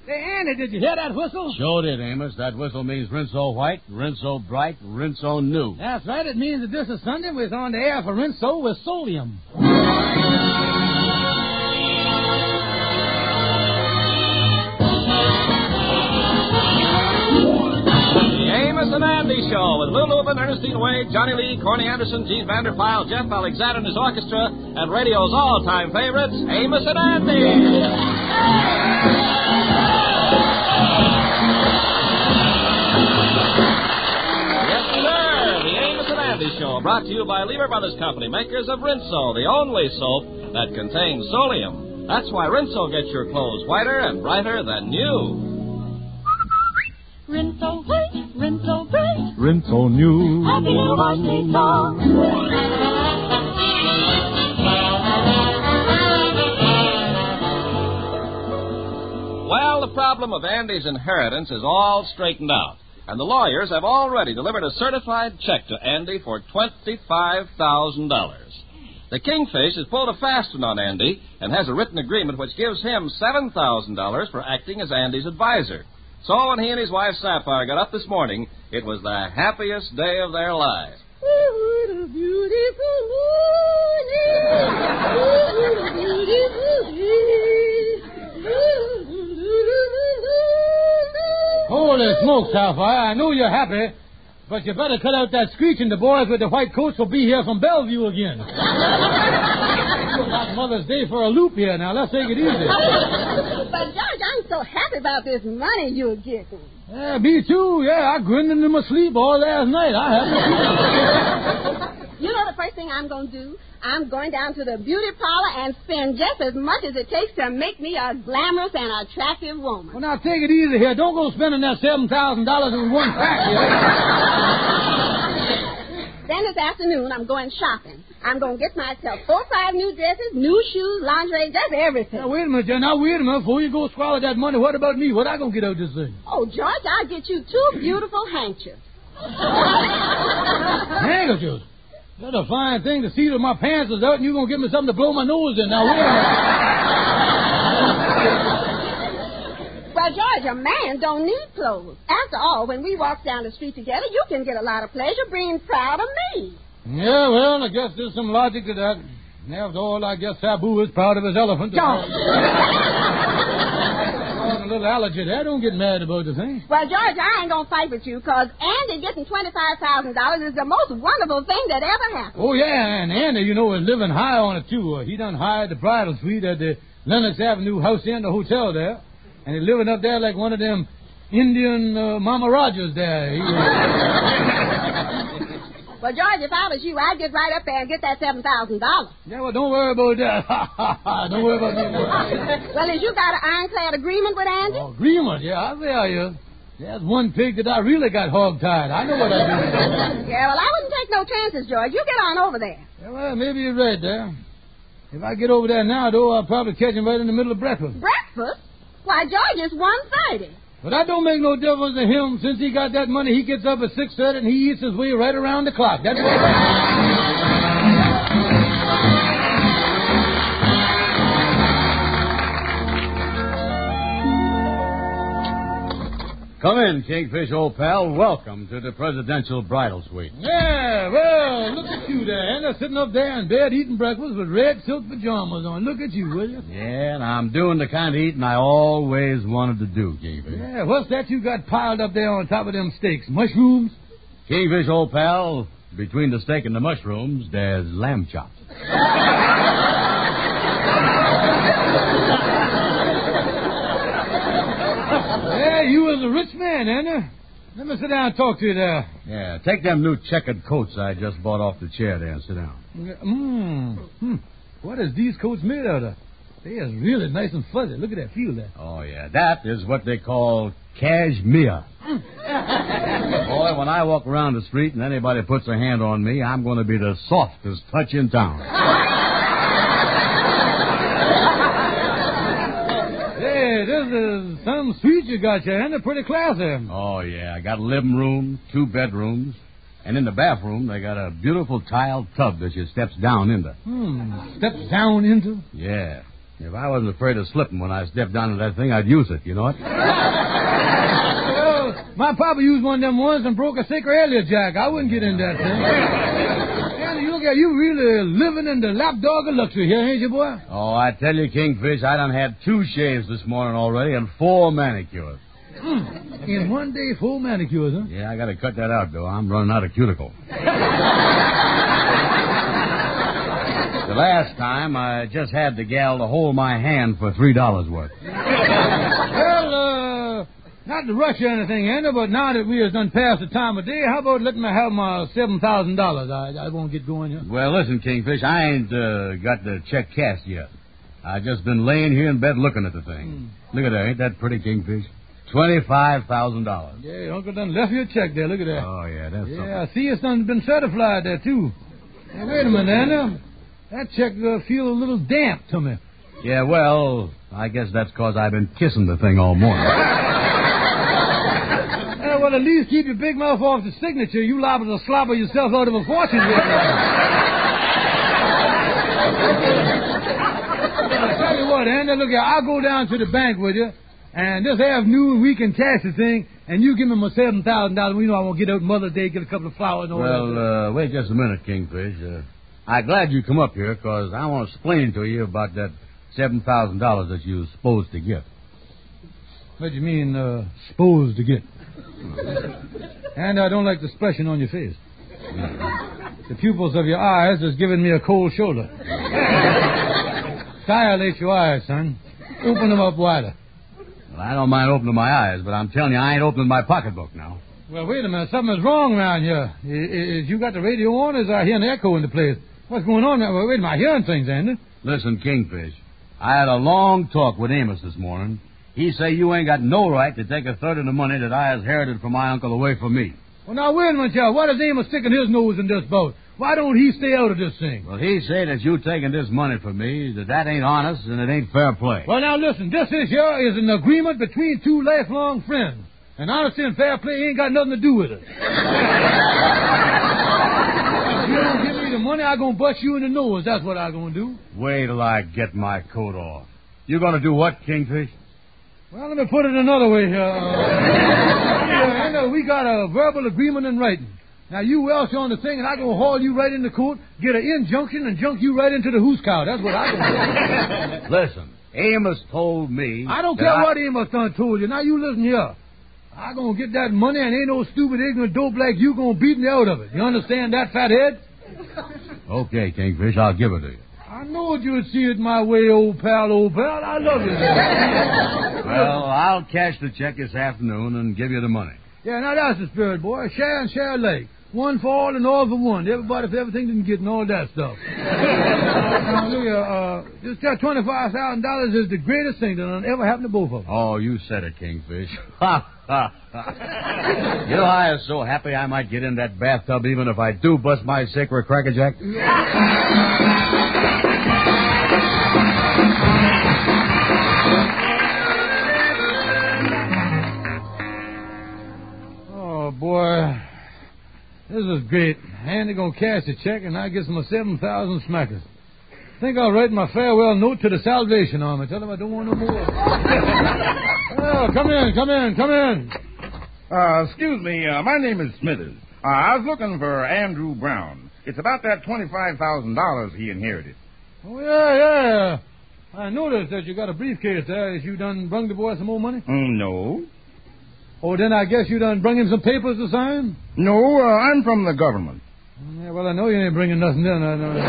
Hey, Andy, did you hear that whistle? Sure did, Amos. That whistle means Rinso White, Rinso Bright, Rinso New. That's right. It means that this is Sunday. We're on the air for Rinso with Solium. Amos and Andy Show with Lou Lubin, Ernestine Wade, Johnny Lee, Corny Anderson, Gene Vanderpyle, Jeff Alexander and his orchestra, and radio's all-time favorites, Amos and Andy. Yes, sir, the Amos and Andy Show, brought to you by Lever Brothers Company, makers of Rinso, the only soap that contains Solium. That's why Rinso gets your clothes whiter and brighter than new. Rinso white, Rinso bright, Rinso new. happy little wash song. Well, the problem of Andy's inheritance is all straightened out, and the lawyers have already delivered a certified check to Andy for $25,000. The Kingfish has pulled a fast one on Andy and has a written agreement which gives him $7,000 for acting as Andy's advisor. So when he and his wife Sapphire got up this morning, it was the happiest day of their lives. What a beautiful morning. Holy smokes, Sapphire. I know you're happy, but you better cut out that screeching. The boys with the white coats will be here from Bellevue again. Got Mother's Day for a loop here. Now, let's take it easy. But, George, I'm so happy about this money you're getting. Yeah, me too. Yeah, I grinned in my sleep all last night. I have. You know the first thing I'm going to do? I'm going down to the beauty parlor and spend just as much as it takes to make me a glamorous and attractive woman. Well, now, take it easy here. Don't go spending that $7,000 in one crack here. Then this afternoon, I'm going shopping. I'm going to get myself 4 or 5 new dresses, new shoes, lingerie, just everything. Now, wait a minute, John. Now, wait a minute. Before you go swallow that money, what about me? What I going to get out of this thing? Oh, George, I'll get you 2 beautiful handkerchiefs. Handkerchiefs? That's a fine thing to see that my pants is out and you're going to give me something to blow my nose in. Now, wait a minute. Well, George, a man don't need clothes. After all, when we walk down the street together, you can get a lot of pleasure being proud of me. Yeah, well, I guess there's some logic to that. After all, I guess Sabu is proud of his elephant. George. A little allergy there. Don't get mad about the thing. Well, George, I ain't going to fight with you, because Andy getting $25,000 is the most wonderful thing that ever happened. Oh, yeah, and Andy, you know, is living high on it, too. He done hired the bridal suite at the Lenox Avenue House Inn, the hotel there. And he's living up there like one of them Indian Mama Rogers there. Well, George, if I was you, I'd get right up there and get that $7,000. Yeah, well, don't worry about that. Don't worry about that. Well, has you got an ironclad agreement with Andy? Oh, agreement? Yeah, I'll tell you. There's one pig that I really got hog-tied. I know what I do. Yeah, well, I wouldn't take no chances, George. You get on over there. Yeah, well, maybe you're right there. If I get over there now, though, I'll probably catch him right in the middle of breakfast. Breakfast? Why, George, it's 1:30. But that don't make no difference to him. Since he got that money, he gets up at 6:30 and he eats his way right around the clock. That's what. Come in, Kingfish, old pal. Welcome to the presidential bridal suite. Yeah, well, look at you there, Anna, sitting up there in bed eating breakfast with red silk pajamas on. Look at you, will you? Yeah, and I'm doing the kind of eating I always wanted to do, Kingfish. Yeah, what's that you got piled up there on top of them steaks? Mushrooms? Kingfish, old pal, between the steak and the mushrooms, there's lamb chops. Yeah, you was a rich man, Anna. Let me sit down and talk to you there. Yeah, take them new checkered coats I just bought off the chair there and sit down. What is these coats made out of? They is really nice and fuzzy. Look at that, feel that. Oh, yeah, that is what they call cashmere. Boy, when I walk around the street and anybody puts a hand on me, I'm going to be the softest touch in town. Hey, this is some suite you got here, and they're pretty classy. Oh, yeah, I got a living room, 2 bedrooms, and in the bathroom they got a beautiful tiled tub that you steps down into. Steps down into? Yeah. If I wasn't afraid of slipping when I stepped down to that thing, I'd use it, you know it? Well, my papa used one of them once and broke a sacred Elliott jack. I wouldn't get in that thing. And you look at you really living in the lapdog of luxury here, ain't you, boy? Oh, I tell you, Kingfish, I done had 2 shaves this morning already and 4 manicures. In one day, 4 manicures, huh? Yeah, I got to cut that out, though. I'm running out of cuticle. The last time, I just had the gal to hold my hand for $3 worth. Well, not to rush or anything, Andy, but now that we has done past the time of day, how about letting me have my $7,000? I won't get going here. Well, listen, Kingfish, I ain't got the check cashed yet. I just been laying here in bed looking at the thing. Look at that. Ain't that pretty, Kingfish? $25,000. Yeah, Uncle done left you a check there. Look at that. Oh, yeah, that's something. Yeah, I see it's done been certified there, too. Hey, wait a minute, Andy. That check feels a little damp to me. Yeah, well, I guess that's 'cause I've been kissing the thing all morning. Well, at least keep your big mouth off the signature. You liable to slobber yourself out of a fortune here. I'll tell you what, Andy, look here, I'll go down to the bank with you, and this afternoon we can cash the thing, and you give me my $7,000. We know I won't get out Mother's Day, get a couple of flowers and all that. Well, wait just a minute, Kingfish. I'm glad you come up here, 'cause I want to explain to you about that $7,000 that you're supposed to get. What do you mean, supposed to get? And I don't like the expression on your face. The pupils of your eyes is giving me a cold shoulder. Dilate your eyes, son. Open them up wider. Well, I don't mind opening my eyes, but I'm telling you, I ain't opening my pocketbook now. Well, wait a minute. Something's wrong around here. Is you got the radio on, or is I hearing an echo in the place? What's going on now? Well, wait a minute. I'm hearing things, Andy. Listen, Kingfish, I had a long talk with Amos this morning. He say you ain't got no right to take a third of the money that I inherited from my uncle away from me. Well, now, wait a minute, y'all. What is Amos sticking his nose in this boat? Why don't he stay out of this thing? Well, he say that you taking this money from me, that ain't honest and it ain't fair play. Well, now, listen. This is an agreement between 2 lifelong friends. And honesty and fair play ain't got nothing to do with it. If you don't give me the money, I'm going to bust you in the nose. That's what I'm going to do. Wait till I get my coat off. You going to do what, Kingfish? Well, let me put it another way here. We got a verbal agreement in writing. Now, you welch on the thing, and I'm going to haul you right into court, get an injunction, and junk you right into the hoose cow. That's what I'm going to do. Listen, Amos told me... I don't care what Amos done told you. Now, you listen here. I'm going to get that money, and ain't no stupid, ignorant dope like you going to beat me out of it. You understand that, fathead? Okay, Kingfish, I'll give it to you. I know you'd see it my way, old pal, old pal. I love you. Well, I'll cash the check this afternoon and give you the money. Yeah, now that's the spirit, boy. Share and share alike. One for all and all for one. Everybody for everything didn't get and all that stuff. Now, look here, just that $25,000 is the greatest thing that ever happened to both of us. Oh, you said it, Kingfish. Ha, ha, ha. You know, I was so happy I might get in that bathtub even if I do bust my sacred crackerjack. Oh, boy. This is great. Andy gonna cash the check, and I get my 7,000 smackers. Think I'll write my farewell note to the Salvation Army. Tell them I don't want no more. Oh, come in. Excuse me, my name is Smithers. I was looking for Andrew Brown. It's about that $25,000 he inherited. Oh, yeah. I noticed that you got a briefcase there. Is you done brung the boy some more money? No. Oh, then I guess you done brung him some papers to sign? No, I'm from the government. Yeah, well, I know you ain't bringing nothing in. I know.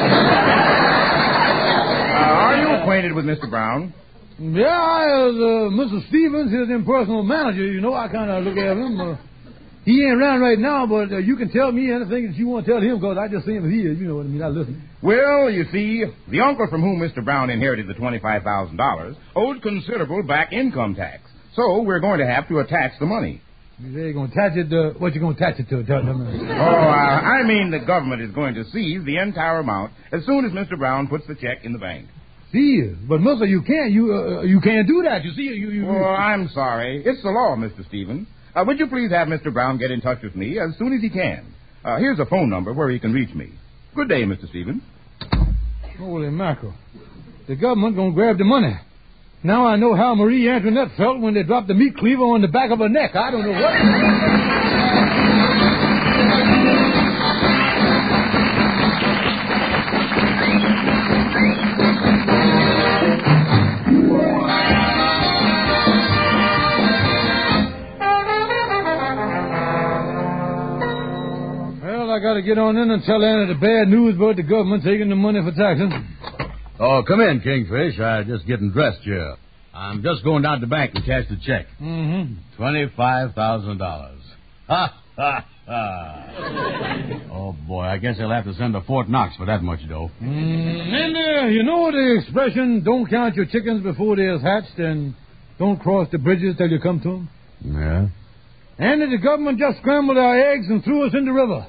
Are you acquainted with Mr. Brown? Yeah, I was Mr. Stevens, his impersonal manager. You know, I kind of look at him. He ain't around right now, but you can tell me anything that you want to tell him, because I just see him here. You know what I mean? I listen. Well, you see, the uncle from whom Mr. Brown inherited the $25,000 owed considerable back income tax. So we're going to have to attach the money. They're going to attach it to... What you going to attach it to? I mean the government is going to seize the entire amount as soon as Mr. Brown puts the check in the bank. Seize? But, mister, you can't. You can't do that. You see, Oh, I'm sorry. It's the law, Mr. Stevens. Would you please have Mr. Brown get in touch with me as soon as he can? Here's a phone number where he can reach me. Good day, Mr. Stevens. Holy mackerel. the government gonna grab the money. Now I know how Marie Antoinette felt when they dropped the meat cleaver on the back of her neck. I don't know what. Well, I gotta get on in and tell Anna the bad news about the government taking the money for taxes. Oh, come in, Kingfish. I'm just getting dressed here. I'm just going down to the bank and cash the check. Mm-hmm. $25,000. Ha, ha, ha. Oh, boy, I guess I'll have to send to Fort Knox for that much dough. And you know the expression, don't count your chickens before they're hatched and don't cross the bridges till you come to them? Yeah? And the government just scrambled our eggs and threw us in the river.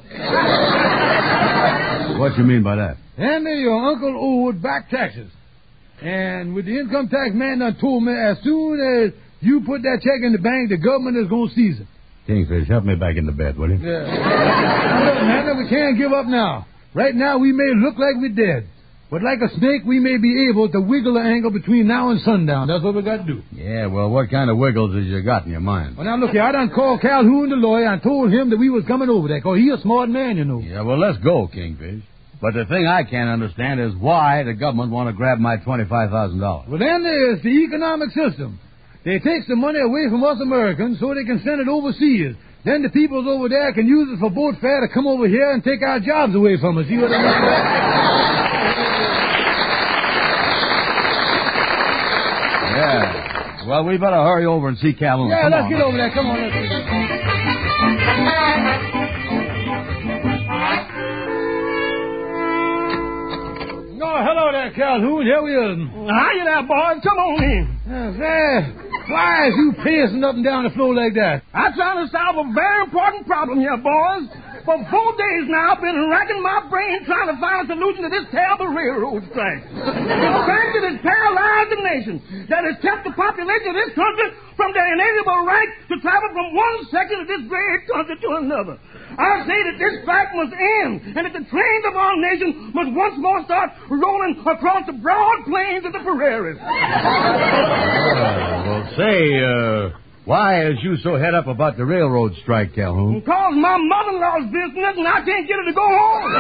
What you mean by that? And your uncle owed back taxes. And with the income tax man done told me as soon as you put that check in the bank, the government is going to seize it. Kingfish, help me back into bed, will you? Yeah. Look, man, we can't give up now. Right now, we may look like we're dead. But like a snake, we may be able to wiggle the angle between now and sundown. That's what we got to do. Yeah, well, what kind of wiggles has you got in your mind? Well, now, look here. I done called Calhoun, the lawyer, and told him that we was coming over there, because he's a smart man, you know. Yeah, well, let's go, Kingfish. But the thing I can't understand is why the government want to grab my $25,000. Well, then there's the economic system. They take the money away from us Americans so they can send it overseas. Then the peoples over there can use it for boat fare to come over here and take our jobs away from us. See what I mean? Yeah. Well, we better hurry over and see Calhoun. Yeah, Come let's on. get over there. Come on, let's get Oh, hello there, Calhoun. Here we are. Hiya there, boys. Come on in. Why is you pacing up and down the floor like that? I'm trying to solve a very important problem here, boys. For 4 days now, I've been racking my brain trying to find a solution to this terrible railroad strike. The strike that has paralyzed the nation, that has kept the population of this country from their inalienable right to travel from one section of this great country to another. I say that this strike must end, and that the trains of our nation must once more start rolling across the broad plains of the prairies. Well, say, why is you so head up about the railroad strike, Calhoun? Because my mother-in-law's business and I can't get her to go home.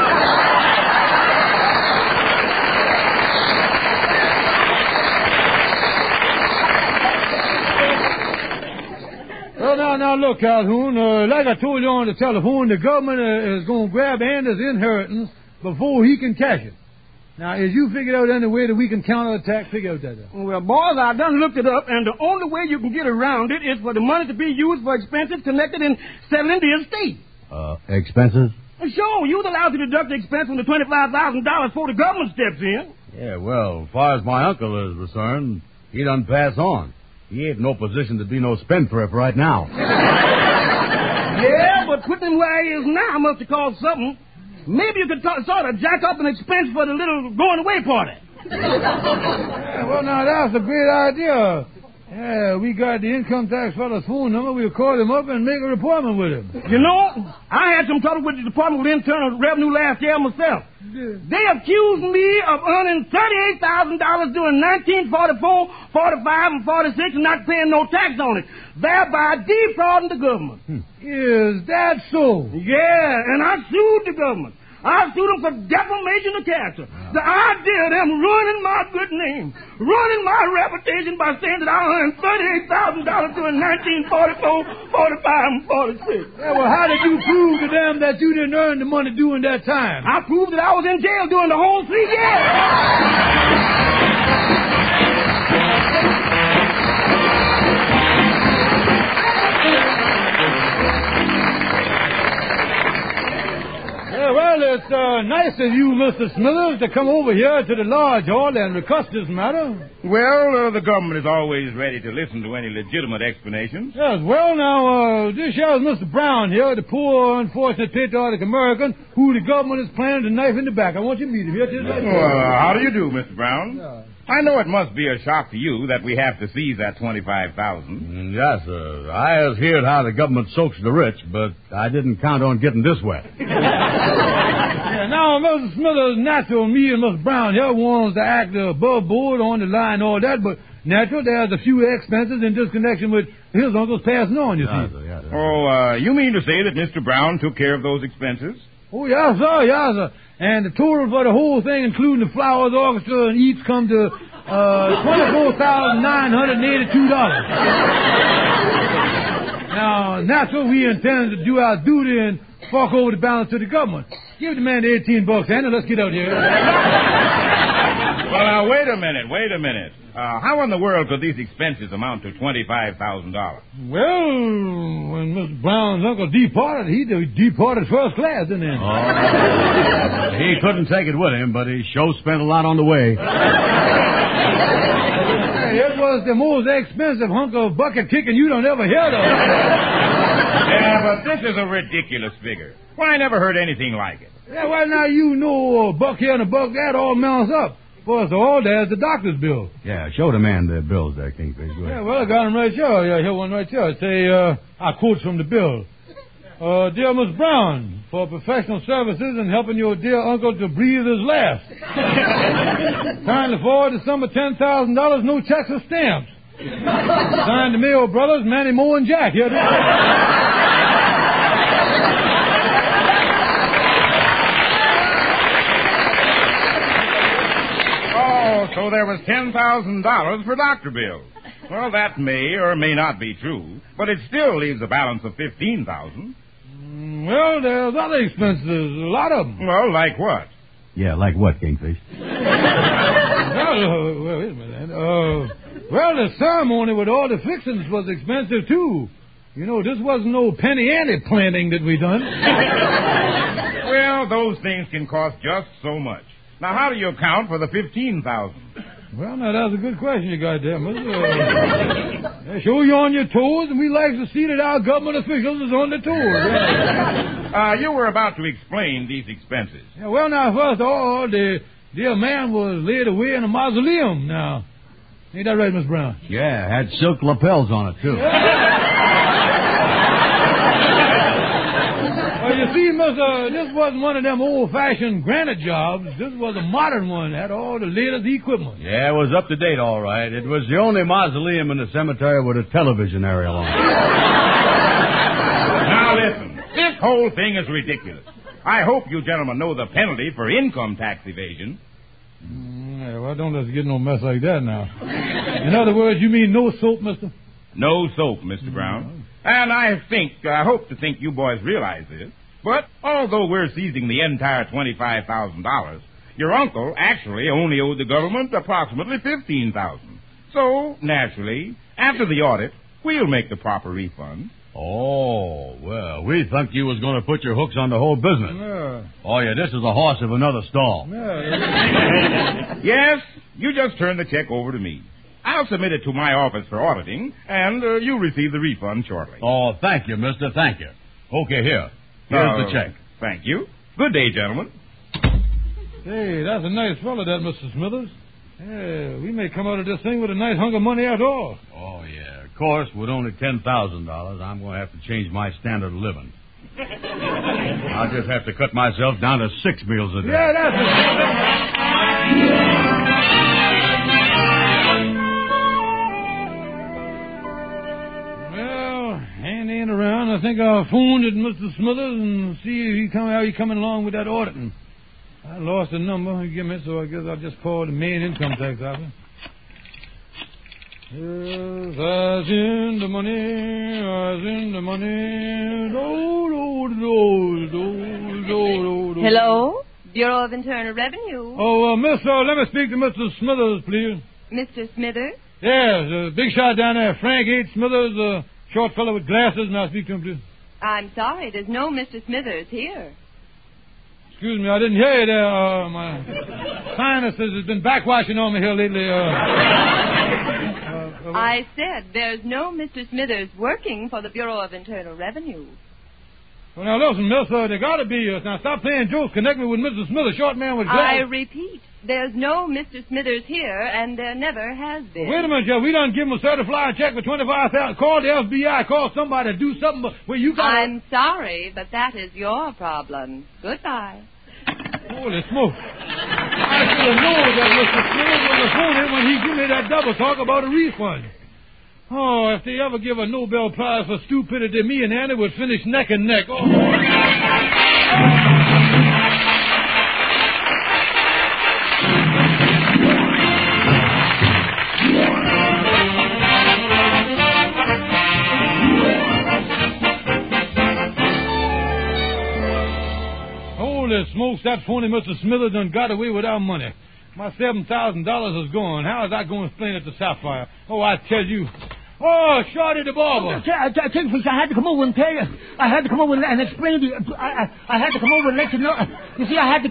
Well, now, look, Calhoun, like I told you on the telephone, the government is going to grab Anders' inheritance before he can cash it. Now, as you figured out any way that we can counterattack, figure out that. Well, boys, I done looked it up, and the only way you can get around it is for the money to be used for expenses connected in settling the estate. Expenses? Sure, you're allowed to deduct the expense from the $25,000 before the government steps in. Yeah, well, as far as my uncle is concerned, he done pass on. He ain't in no position to be no spendthrift right now. Yeah, but putting him where he is now must have cost something. Maybe you could sort of jack up an expense for the little going-away party. Yeah, well, now, that's a great idea. Yeah, we got the income tax fellow's phone number. We'll call him up and make a appointment with him. You know, I had some trouble with the Department of Internal Revenue last year myself. Yeah. They accused me of earning $38,000 during 1944, 45, and 46 and not paying no tax on it, thereby defrauding the government. Is that so? Yeah, and I sued the government. I sued them for defamation of character. The idea of them ruining my good name, ruining my reputation by saying that I earned $38,000 during 1944, 45, and 46. Yeah, well, how did you prove to them that you didn't earn the money during that time? I proved that I was in jail during the whole 3 years. Well, it's nice of you, Mr. Smithers, to come over here to the Lodge Hall and request this matter. Well, the government is always ready to listen to any legitimate explanations. Yes, well, now, this here is Mr. Brown here, the poor, unfortunate, patriotic American who the government is planning to knife in the back. I want you to meet him here. How do you do, Mr. Brown? I know it must be a shock to you that we have to seize that $25,000. Yes, sir. I has heard how the government soaks the rich, but I didn't count on getting this wet. Yeah, now, Now, Mr. Smithers, natural, me and Miss Brown here wants to act above board on the line and all that, but natural, there's a few expenses in this connection with his uncle's passing on, you see. Oh, you mean to say that Mr. Brown took care of those expenses? Oh, yes, sir, yes, sir. And the total for the whole thing, including the Flowers Orchestra and each, come to $24,982. Now, natural, we intend to do our duty and fork over the balance to the government. Give the man the $18, Andy. Let's get out here. Well, now, wait a minute. How in the world could these expenses amount to $25,000? Well, when Mr. Brown's uncle departed, he departed first class, didn't he? Oh. He couldn't take it with him, but he sure spent a lot on the way. It was the most expensive hunk of bucket kicking you don't ever hear of. Yeah, but this is a ridiculous figure. Well, I never heard anything like it. Yeah, well, now you know a buck here and a buck there all mounts up. First of all, there's the doctor's bill. Yeah, show the man the bills there, Kingfish. Go ahead. Yeah, well, I got them right here. Yeah, here one right here. Say, I quote from the bill. Dear Miss Brown, for professional services in helping your dear uncle to breathe his last. Kindly forward the sum of $10,000, no checks or stamps. Signed the Mayo brothers, Manny, Moe, and Jack. Here. Oh, so there was $10,000 for doctor bills. Well, that may or may not be true, but it still leaves a balance of $15,000. Well, there's other expenses, a lot of them. Well, like what? Yeah, like what, Kingfish? Well, wait a minute. Well, the ceremony with all the fixings was expensive, too. You know, this wasn't no penny ante planting that we done. Well, those things can cost just so much. Now, how do you account for the $15,000? Well, now, that's a good question you got there, mister. Show you on your toes, and we like to see that our government officials is on their toes. Yeah. You were about to explain these expenses. Yeah, well, now, first of all, the dear man was laid away in a mausoleum. Now, ain't that right, Miss Brown? Yeah, had silk lapels on it, too. Well, you see, mister, this wasn't one of them old-fashioned granite jobs. This was a modern one. Had all the latest equipment. Yeah, it was up to date, all right. It was the only mausoleum in the cemetery with a television aerial on it. Now, listen. This whole thing is ridiculous. I hope you gentlemen know the penalty for income tax evasion. Yeah, well, don't let's get no mess like that now. In other words, you mean no soap, mister? No soap, Mr. Brown. And I hope to think you boys realize this. But although we're seizing the entire $25,000, your uncle actually only owed the government approximately $15,000. So, naturally, after the audit, we'll make the proper refund. Oh, well, we thought you was going to put your hooks on the whole business. Yeah. Oh, yeah, this is a horse of another stall. Yeah. Yes, you just turn the check over to me. I'll submit it to my office for auditing, and you'll receive the refund shortly. Oh, thank you, mister, thank you. Okay, here. Here's the check. Thank you. Good day, gentlemen. Hey, that's a nice fellow, that, Mr. Smithers. Yeah, we may come out of this thing with a nice hunk of money after all. Oh, yeah. Of course, with only $10,000, I'm going to have to change my standard of living. I'll just have to cut myself down to 6 meals a day. Yeah, that's it. Andy ain't around. I think I'll phone at Mr. Smithers and see how he coming along with that auditing. I lost the number he gave me, so I guess I'll just call the main income tax office. Yes, I's in the money, I's in the money. Do. Hello? Bureau of Internal Revenue. Oh, miss, let me speak to Mr. Smithers, please. Mr. Smithers? Yes, big shot down there, Frank H. Smithers, short fellow with glasses. Now speak to him, please. I'm sorry, there's no Mr. Smithers here. Excuse me, I didn't hear you there. My sinuses has been backwashing on me here lately. I said there's no Mr. Smithers working for the Bureau of Internal Revenue. Well, now listen, miss, there got to be. Now stop playing jokes. Connect me with Mr. Smithers, short man with glasses. I repeat, there's no Mr. Smithers here, and there never has been. Wait a minute, Jeff. We done give him a certified check for $25,000. Call the FBI. Call somebody to do something. But you got. I'm sorry, but that is your problem. Goodbye. Holy smoke. I should have known that Mr. Smith was a phony when he gave me that double talk about a refund. Oh, if they ever give a Nobel Prize for stupidity, me and Andy would finish neck and neck. Oh. Holy smokes, that phony Mr. Smithers done got away with our money. My $7,000 is gone. How is I going to explain it to Sapphire? Oh, I tell you. Oh, Shorty the barber. Kingfish, I had to come over and tell you. I had to come over and explain to you. I had to come over and let you know. You see, I had to...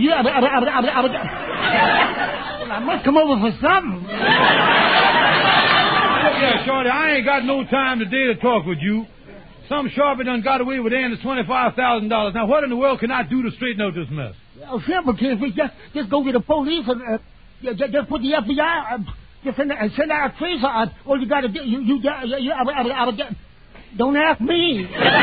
I must come over for something. Look here, Shorty, I ain't got no time today to talk with you. Some sharpie done got away with Andy's $25,000. Now, what in the world can I do to straighten out this mess? Oh, simple, Kingfish. Just go to the police and just put the FBI... Just send out a tracer out. All you got to do, don't ask me.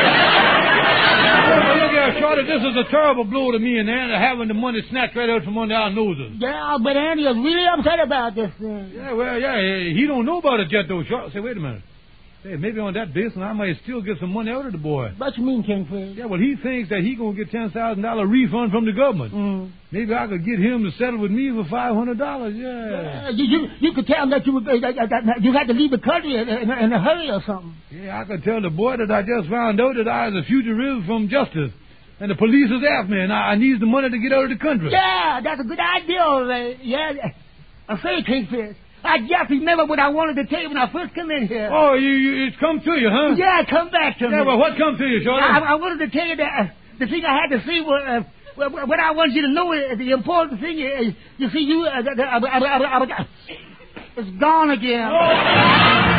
Look here, Shorty, this is a terrible blow to me and Andy, having the money snatched right out from under our noses. Yeah, but Andy is really upset about this thing. Yeah, well, he don't know about it yet, though, Shorty. Say, wait a minute. Hey, maybe on that basis, I might still get some money out of the boy. What you mean, Kingfish? Yeah, well, he thinks that he gonna get $10,000 refund from the government. Mm. Maybe I could get him to settle with me for $500. Yeah. You could tell him that you had to leave the country in a hurry or something. Yeah, I could tell the boy that I just found out that I was a fugitive from justice, and the police is after me, and I need the money to get out of the country. Yeah, that's a good idea. Yeah, I say, Kingfish. I just remember what I wanted to tell you when I first come in here. Oh, it's come to you, huh? Yeah, come back to me. Yeah, well, what come to you, Shorty? I wanted to tell you that the thing I had to see was... what I want you to know is the important thing is, you see, it's gone again. Oh.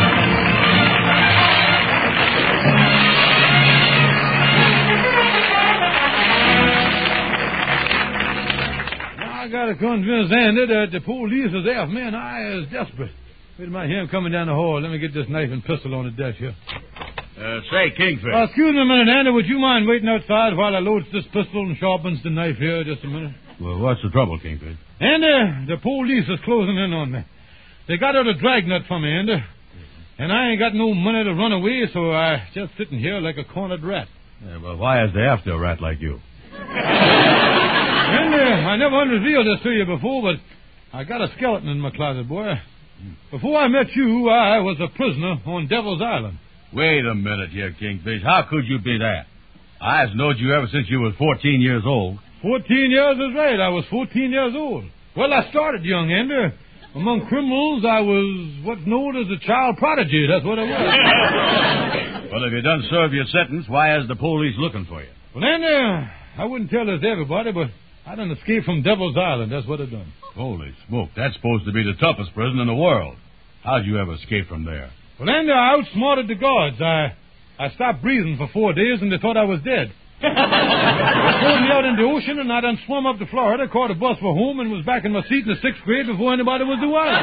I gotta convince Andy that the police is after me and I is desperate. Wait a minute, hear him coming down the hall. Let me get this knife and pistol on the desk here. Say, Kingfish. Excuse me a minute, Andy. Would you mind waiting outside while I loads this pistol and sharpens the knife here? Just a minute. Well, what's the trouble, Kingfish? Andy, the police is closing in on me. They got out a dragnet for me, Andy. And I ain't got no money to run away, so I just sitting here like a cornered rat. Yeah, well, why is they after a rat like you? Andy, I never unrevealed this to you before, but I got a skeleton in my closet, boy. Before I met you, I was a prisoner on Devil's Island. Wait a minute here, Kingfish. How could you be that? I've known you ever since you was 14 years old. 14 years is right. I was 14 years old. Well, I started young, Andy. Among criminals, I was what's known as a child prodigy. That's what I was. Well, if you done serve your sentence, why is the police looking for you? Well, Andy, I wouldn't tell this to everybody, but I done escaped from Devil's Island. That's what I done. Holy smoke. That's supposed to be the toughest prison in the world. How'd you ever escape from there? Well, Andy, I outsmarted the guards. I stopped breathing for 4 days, and they thought I was dead. They pulled me out in the ocean, and I done swum up to Florida, caught a bus for home, and was back in my seat in the 6th grade before anybody was the wiser.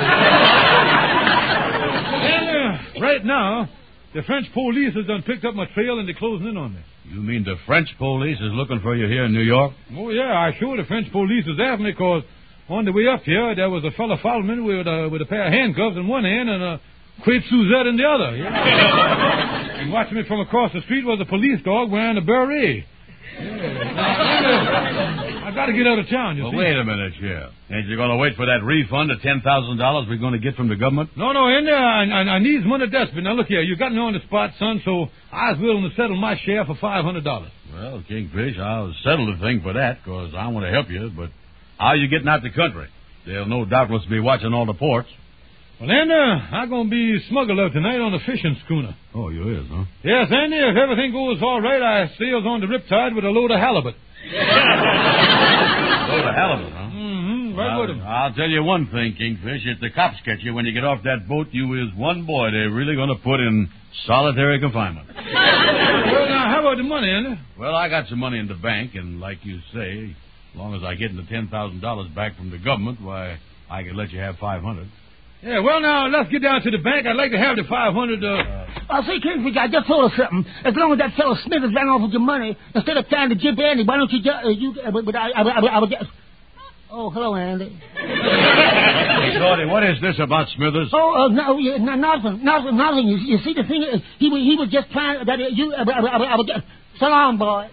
And right now, the French police has done picked up my trail, and they're closing in on me. You mean the French police is looking for you here in New York? Oh, yeah, I sure the French police is after me, because on the way up here, there was a fellow following me with a pair of handcuffs in one hand and a crepe Suzette in the other. Yeah. And watching me from across the street was a police dog wearing a beret. Yeah. I got to get out of town, you see. Wait a minute, Sheriff. Ain't you going to wait for that refund of $10,000 we're going to get from the government? No, Andy, I need money desperate. Now, look here, you got me on the spot, son, so I was willing to settle my share for $500. Well, Kingfish, I'll settle the thing for that, because I want to help you, but how are you getting out the country? They'll no doubtless be watching all the ports. Well, Andy, I'm going to be smuggler tonight on a fishing schooner. Oh, you is, huh? Yes, Andy, if everything goes all right, I sails on the Riptide with a load of halibut. Load of halibut, huh? Mm-hmm, right with him. I'll tell you one thing, Kingfish. If the cops catch you when you get off that boat, you is one boy they're really going to put in solitary confinement. Well, now, how about the money, Andy? Well, I got some money in the bank, and like you say, as long as I get the $10,000 back from the government, why, I can let you have $500. Yeah, well, now, let's get down to the bank. I'd like to have the $500 See, Kingfish, I just told her something. As long as that fellow Smithers ran off with your money, instead of trying to jip Andy, why don't you just... I would just... Oh, hello, Andy. Hey, Shorty, what is this about Smithers? Nothing. You see, the thing is, he was just trying... So long, boy.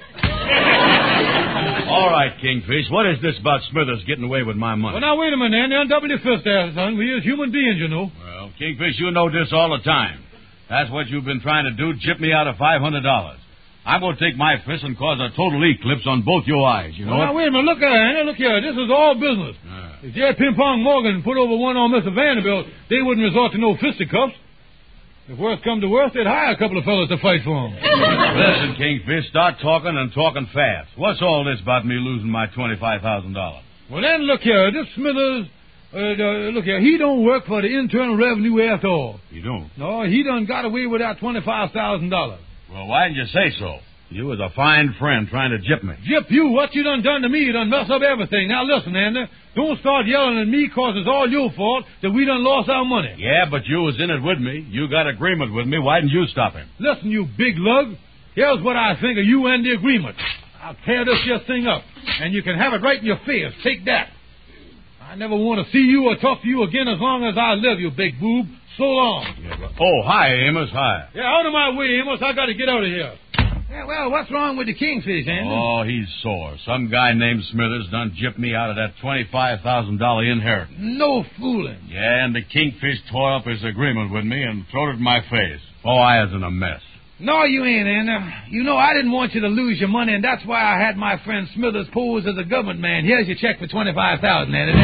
All right, Kingfish, what is this about Smithers getting away with my money? Well, now, wait a minute, Andy. Undouble your fist there, son. We as human beings, you know. Well, Kingfish, you know this all the time. That's what you've been trying to do, jip me out of $500. I'm going to take my fist and cause a total eclipse on both your eyes, you know? Well, now, wait a minute. Look here, Andy. Look here. This is all business. If J. Ping-Pong Morgan put over one on Mr. Vanderbilt, they wouldn't resort to no fisticuffs. If worse come to worse, they'd hire a couple of fellas to fight for him. Listen, Kingfish, start talking and talking fast. What's all this about me losing my $25,000? Well, then, look here. This Smithers, look here. He don't work for the Internal Revenue after all. You don't? No, he done got away with that $25,000. Well, why didn't you say so? You was a fine friend trying to jip me. Jip you? What you done to me? You done messed up everything. Now, listen, Andy. Don't start yelling at me because it's all your fault that we done lost our money. Yeah, but you was in it with me. You got agreement with me. Why didn't you stop him? Listen, you big lug. Here's what I think of you and the agreement. I'll tear this here thing up, and you can have it right in your face. Take that. I never want to see you or talk to you again as long as I live, you big boob. So long. Yeah, but... Oh, hi, Amos. Hi. Yeah, out of my way, Amos. I got to get out of here. Yeah, well, what's wrong with the Kingfish, Andy? Oh, he's sore. Some guy named Smithers done jipped me out of that $25,000 inheritance. No fooling. Yeah, and the Kingfish tore up his agreement with me and throwed it in my face. Oh, I was in a mess. No, you ain't, Andy. You know, I didn't want you to lose your money, and that's why I had my friend Smithers pose as a government man. Here's your check for $25,000, Andy.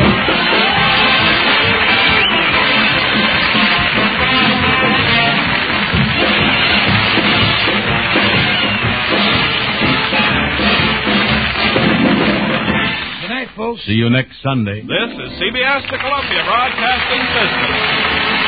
Folks. See you next Sunday. This is CBS, the Columbia Broadcasting System.